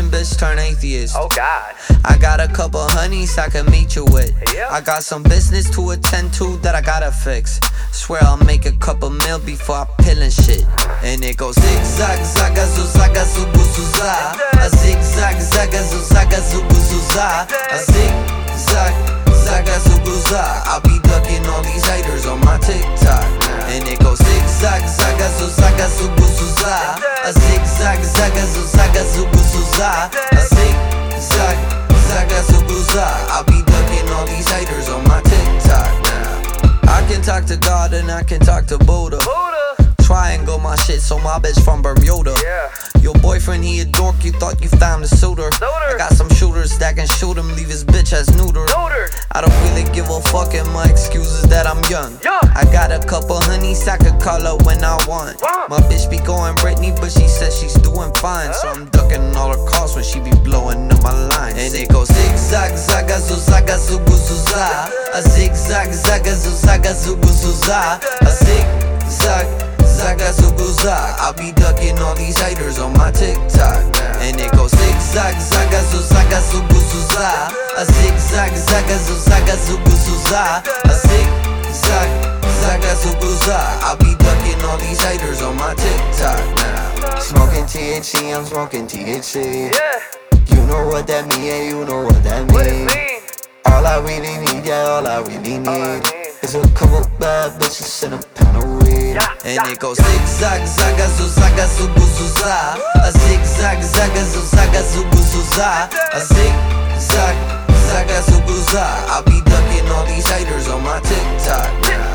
Christian bitch turn atheist. Oh God. I got a couple honeys I can meet you with. Yeah. I got some business to attend to that I gotta fix. Swear I'll make a couple mil before I pillin' shit. And it goes zigzag, zaga, zuzaga, zubu, zuza. A zigzag, zaga, zuzaga, zubu, zuza. A zigzag, zaga, zubu, za. I'll be ducking all these haters on my TikTok. And it goes zigzag, zaga, zuzaga, zubu, zuza. A zigzag, zaga, zuzaga, zubu, zuza. A zigzag, zaga, zubu, za. I'll be ducking all these haters on my TikTok now. I can talk to God and I can talk to Buddha. Triangle my shit, so my bitch from Bermuda. Yeah. Your boyfriend, he a dork, you thought you found a suitor. I got some shooters that can shoot him, leave his bitch as neuter. I don't really give a fuck, and my excuse is that I'm young. I got a couple honeys I could call up when I want. My bitch be going Britney, but she says she's doing fine. So I'm ducking all her calls when she be blowing up my lines. And it goes zigzag, zaga, zuzaga, zubu, zuza. A zigzag, zaga, zuzaga, zubu, zuza. A zigzag, zaga, zubu, za. I'll be ducking all these haters on my TikTok. And it goes zigzag, zaga, zuzaga, zubu, zuza. A zigzag, zaga, zuzaga, zubu, zuza. A zigzag, zaga, zubu, za. I'll be ducking all these haters on my TikTok now. Smoking THC, I'm smoking THC. You know what that mean, yeah, you know what that mean. All I really need, yeah, all I really need is a couple bad bitches and a pound of weed. And it goes zigzag, zaga, zuzaga, zubu, zuza. A zigzag, zaga, zuzaga, zubu, zuza. A zigzag, zaga, zubu, za. I'll be ducking all these haters on my TikTok now.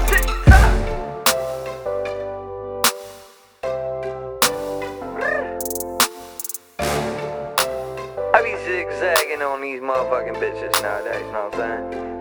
I be zigzagging on these motherfucking bitches nowadays, know what I'm saying?